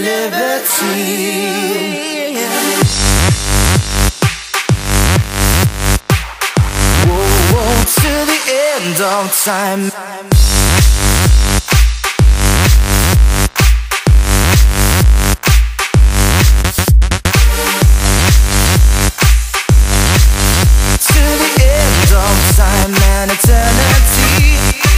liberty. To the end of time. To the end of time and eternity.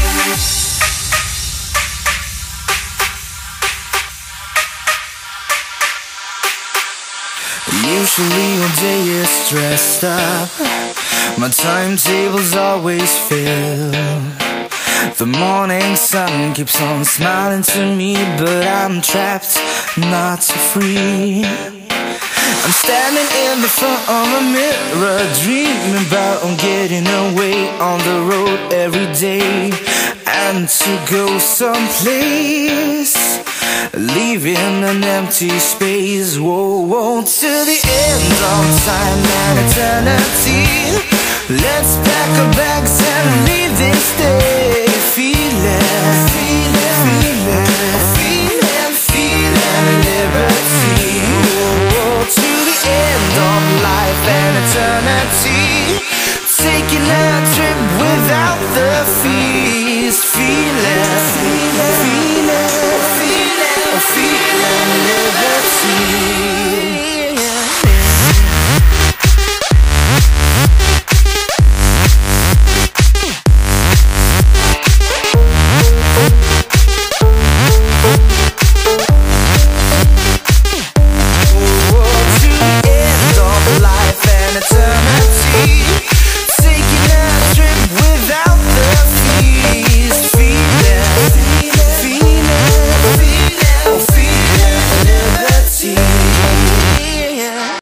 Usually your day is stressed up. My timetable's always filled. The morning sun keeps on smiling to me, but I'm trapped, not free. I'm standing in the front of a mirror, dreaming about getting away on the road every day, and to go someplace, leaving an empty space. Whoa, whoa, to the end of time and eternity. Let's pack our bags and leave this day.